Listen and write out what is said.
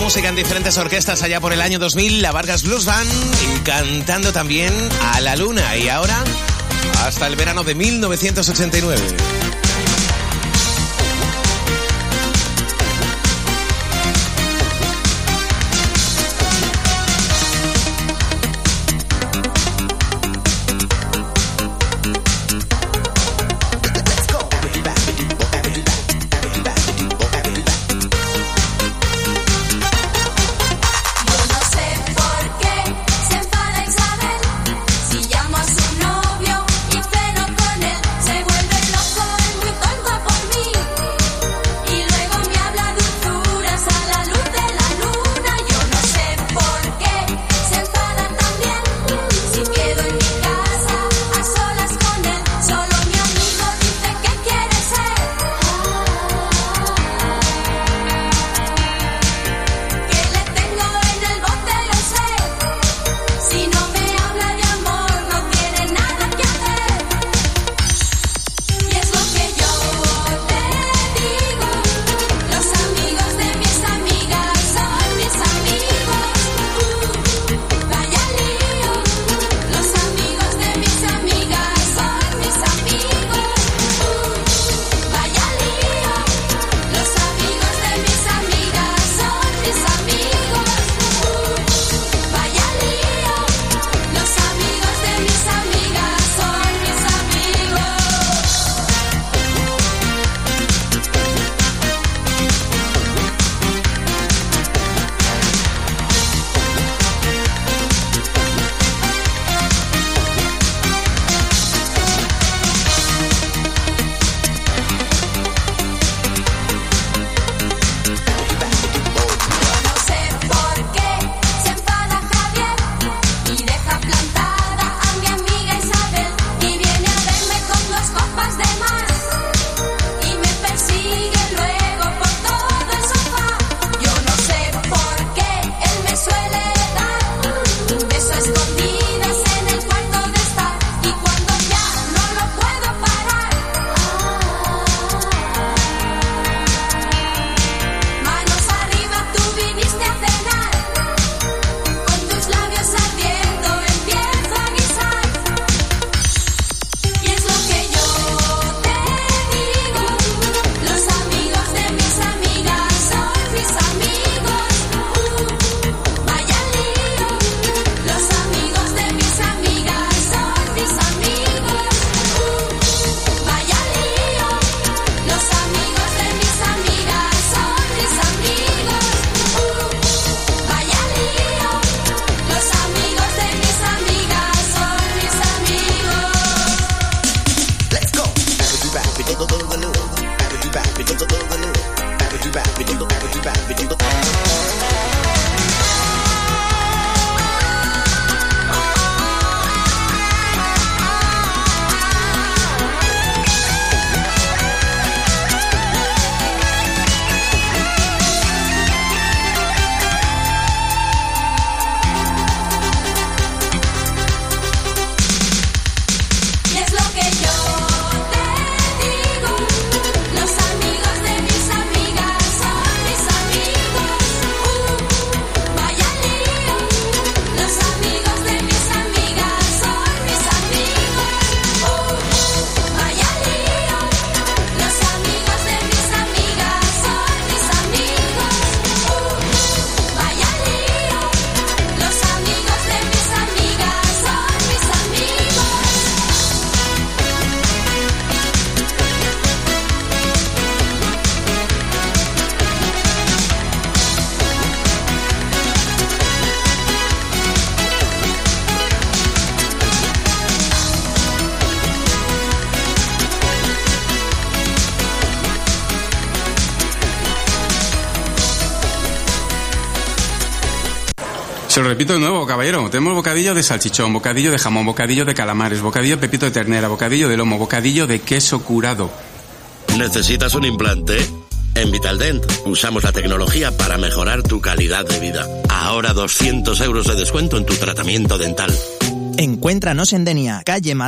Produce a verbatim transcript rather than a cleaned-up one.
música en diferentes orquestas allá por el año dos mil, la Vargas Blues Band, y cantando también a la luna. Y ahora, hasta el verano de mil novecientos ochenta y nueve. Se lo repito de nuevo, caballero. Tenemos bocadillo de salchichón, bocadillo de jamón, bocadillo de calamares, bocadillo de pepito de ternera, bocadillo de lomo, bocadillo de queso curado. ¿Necesitas un implante? En Vitaldent usamos la tecnología para mejorar tu calidad de vida. Ahora doscientos euros de descuento en tu tratamiento dental. Encuéntranos en Denia, calle Madrid.